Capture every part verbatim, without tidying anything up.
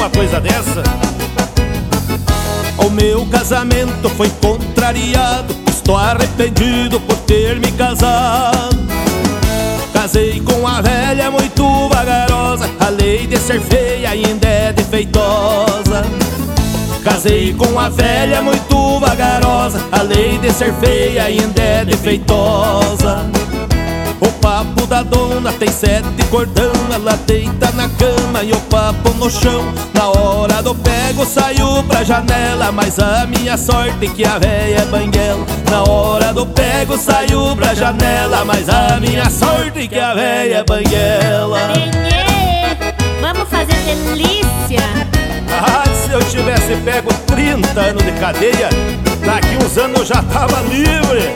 uma coisa dessa? O meu casamento foi contrariado, estou arrependido por ter me casado. Casei com a velha muito vagarosa, a lei de ser feia ainda é defeitosa. Casei com a velha muito vagarosa, a lei de ser feia ainda é defeitosa. O papo da dona tem sete cordão, ela deita na cama e o papo no chão. Na hora do pego saio pra janela, mas a minha sorte é que a véia é banguela. Na hora do pego saio pra janela, mas a minha sorte é que a véia é banguela. Benê, vamos fazer delícia. Ah, se eu tivesse pego trinta anos de cadeia, daqui uns anos eu já tava livre.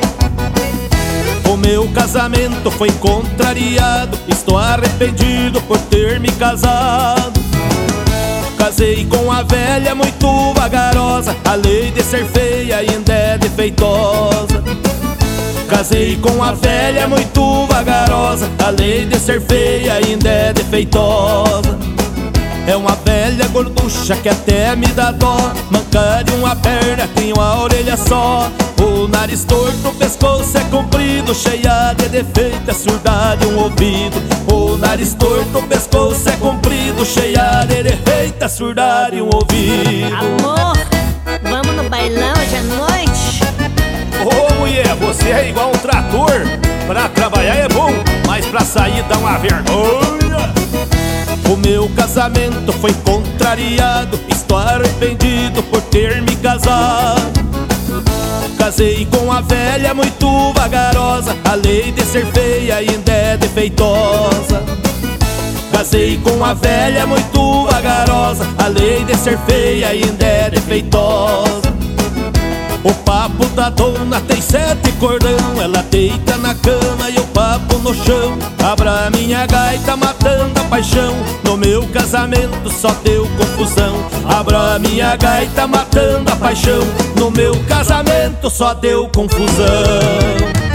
O meu casamento foi contrariado, estou arrependido por ter me casado. Casei com a velha muito vagarosa, a lei de ser feia ainda é defeitosa. Casei com a velha muito vagarosa, a lei de ser feia ainda é defeitosa. É uma velha gorducha que até me dá dó, manca de uma perna, tem uma orelha só. O nariz torto, o pescoço é comprido, cheia de defeito, é surda de um ouvido. O nariz torto, o pescoço é comprido, cheia de defeito, é surda de um ouvido. Amor, vamos no bailão hoje à noite? Ô mulher, você é igual um trator. Pra trabalhar é bom, mas pra sair dá uma vergonha. O meu casamento foi contrariado, estou arrependido por ter me casado. Casei com a velha muito vagarosa, a lei de ser feia ainda é defeitosa. Casei com a velha muito vagarosa, a lei de ser feia ainda é defeitosa. O papo da dona tem sete cordão, ela deita na cama e o papo no chão. Abra minha gaita matando a paixão, no meu casamento só deu confusão. Abra minha gaita matando a paixão, no meu casamento só deu confusão.